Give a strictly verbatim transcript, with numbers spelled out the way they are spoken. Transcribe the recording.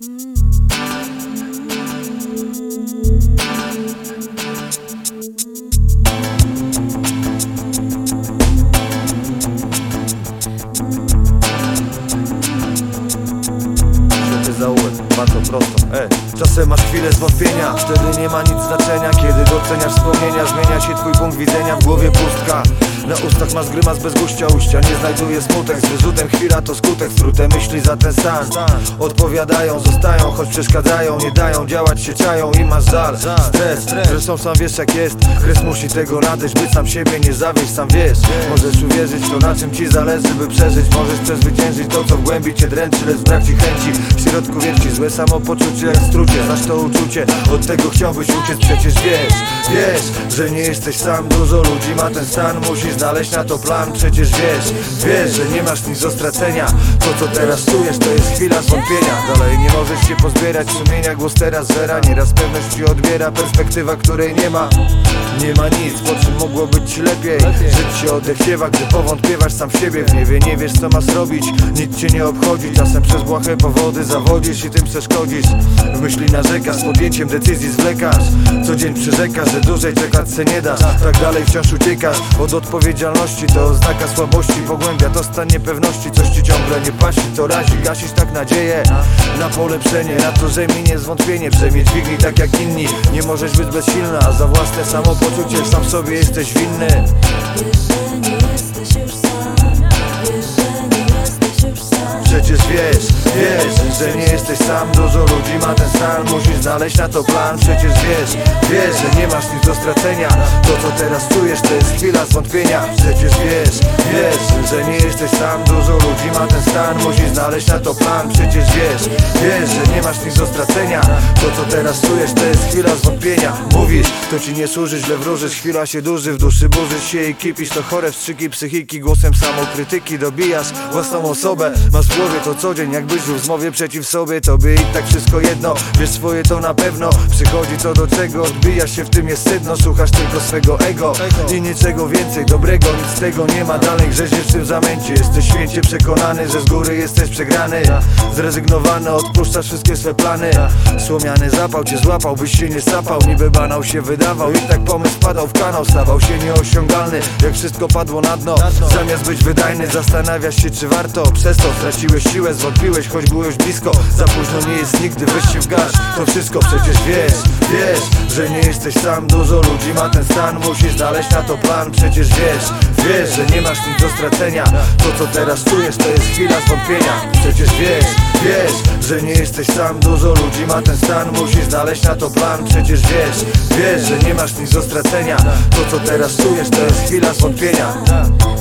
Bardzo prosto, e. Czasem masz chwilę zwątpienia, wtedy nie ma nic znaczenia. Kiedy doceniasz wspomnienia, zmienia się twój punkt widzenia. W głowie pustka, na ustach masz grymas bez guścia ujścia. Nie znajduje smutek, z wyrzutem chwila to skutek. Skrótem myśli za ten stan odpowiadają, zostają, choć przeszkadzają. Nie dają działać, się czają i masz żal, stres. Zresztą sam wiesz jak jest, kres musi tego nadejść. By sam siebie nie zawieść, sam wiesz. Możesz uwierzyć w to, na czym ci zależy, by przeżyć. Możesz przezwyciężyć to, co w głębi cię dręczy, lecz brak ci chęci. W środku wierci złe samopoczucie jak strucie. Znasz to uczucie, od tego chciałbyś uciec. Przecież wiesz, wiesz, że nie jesteś sam. Dużo ludzi ma ten stan, musisz znaleźć na to plan. Przecież wiesz, wiesz, że nie masz nic do stracenia. To co teraz czujesz, to jest chwila zwątpienia. Dalej nie możesz się pozbierać sumienia, głos teraz zera. Nieraz pewność ci odbiera, perspektywa której nie ma. Nie ma nic, po czym mogło być ci lepiej. Żyć się odechciewa, gdy powątpiewasz sam w siebie. W niewie nie wiesz co masz robić, nic cię nie obchodzi. Czasem przez błahe powody zawodzisz i tym przeszkodzisz. W myśli narzekasz, z podjęciem decyzji zwlekasz. Co dzień przyrzekasz, że dłużej czekać se nie dasz. Tak dalej wciąż uciekasz od odpowiedzialności. To oznaka słabości, pogłębia to stan niepewności. Coś ci ciągle nie pasi, to razi, gasisz tak nadzieję na polepszenie, na to, że minie zwątpienie. Przejmie dźwignij tak jak inni, nie możesz być bezsilna, a za własne samopoczucie sam sobie jesteś winny. Wiesz, że nie jesteś już sam. Wiesz, że nie jesteś już sam. Przecież wiesz, wiesz, że nie jesteś sam. Dużo ludzi ma ten stan, musisz znaleźć na to plan. Przecież wiesz, wiesz, że nie masz nic do stracenia. To co teraz czujesz, to jest chwila zwątpienia. Przecież wiesz, wiesz, że nie jesteś sam. Dużo ludzi ma ten stan, musisz znaleźć na to plan. Przecież wiesz, wiesz, że nie masz nic do stracenia. To co teraz czujesz, to jest chwila zwątpienia. Mówisz, to ci nie służy, źle wróżysz. Chwila się duży, w duszy burzysz się i kipisz. To chore wstrzyki psychiki, głosem samokrytyki dobijasz własną osobę. Masz w głowie to co dzień, jakbyś żył w zmowie przeciw sobie. Tobie i tak wszystko jedno, wiesz swoje to na pewno. Przychodzi co do czego, odbijasz się, w tym jest sedno. Słuchasz tylko swego ego i niczego więcej dobrego, nic z tego nie ma. Dalej grzeziesz w tym zamęcie, jesteś święcie przekonany, że z góry jesteś przegrany. Zrezygnowany, odpuszczasz wszystkie swe plany. Słomiany zapał cię złapał, byś się nie sapał. Niby banał się wydawał i tak pomysł padał w kanał. Stawał się nieosiągalny, jak wszystko padło na dno. Zamiast być wydajny, zastanawiasz się czy warto. Przez to straciłeś siłę, zwątpiłeś, choć byłeś blisko. Za późno nie jest nigdy, weź się w garść. To wszystko przecież wiesz, wiesz, że nie jesteś sam. Dużo ludzi ma ten stan, musisz znaleźć na to plan. Przecież wiesz, wiesz, że nie masz nic do stracenia. To co teraz czujesz, to jest chwila zwątpienia. Przecież wiesz, wiesz, że nie jesteś sam. Dużo ludzi ma ten stan, musisz znaleźć na to plan. Przecież wiesz, wiesz, że nie masz nic do stracenia. To co teraz czujesz, to jest chwila zwątpienia.